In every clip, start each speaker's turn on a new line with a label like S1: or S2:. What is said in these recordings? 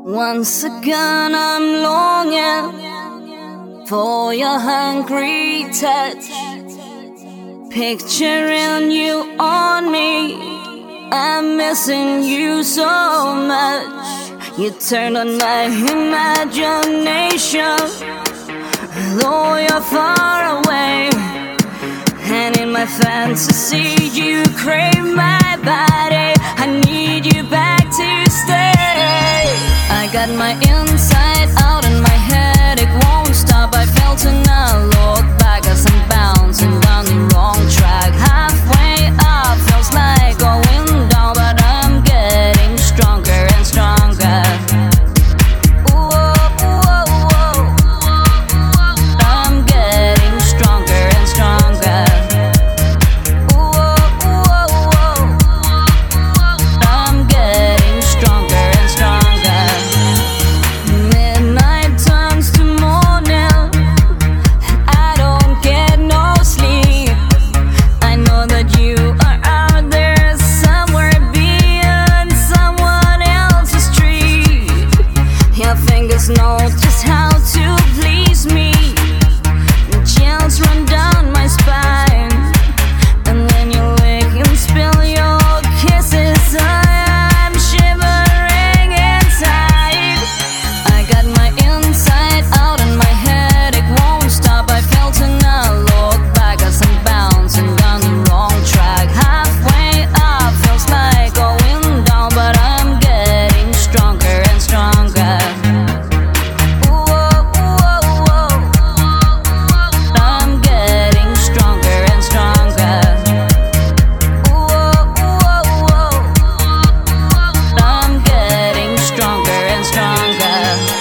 S1: Once again I'm longing for your hungry touch, picturing you on me. I'm missing you so much. You turn on my imagination, though you're far away. And in my fantasy you crave my body. I need you back to stay. I got my inside out and my head, it won't stop. I felt to not look back as I'm bouncing down the wrong track. Halfway up feels like going down, but I'm getting stronger and stronger. I'm getting stronger and stronger. I'm getting stronger and stronger. Midnight turns to morning, I don't get no sleep. I know that you are out there somewhere beyond someone else's street. Your fingers know just how to please me. Chills run down my spine, and when you lick and spill your kisses, I'm shivering inside. I got my inside out and my head, it won't stop. I felt to not look back as I'm bouncing down the wrong track. Halfway up feels like going down, but I'm getting stronger and stronger. I'm getting stronger and stronger. I'm getting stronger and stronger.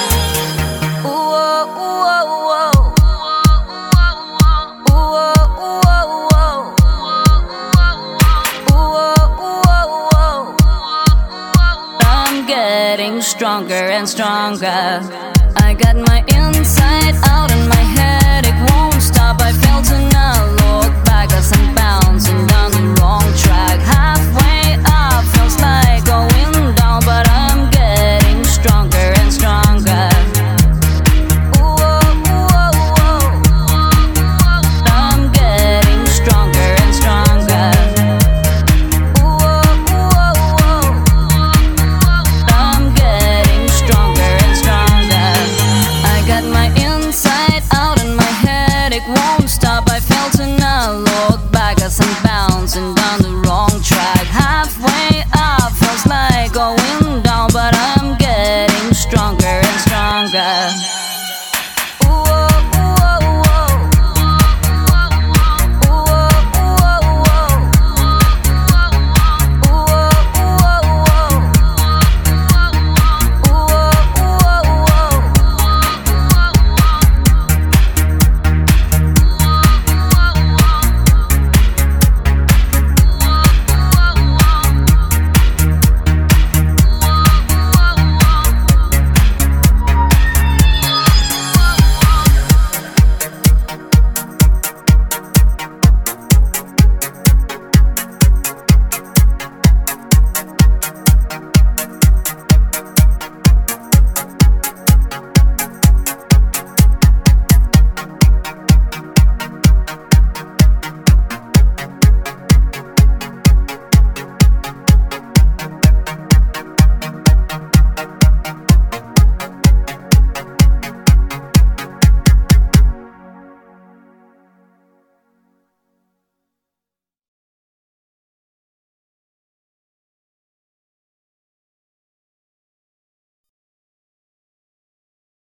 S1: I'm getting stronger and stronger. I got my inside out and my head, it won't stop. I felt to not look back as I'm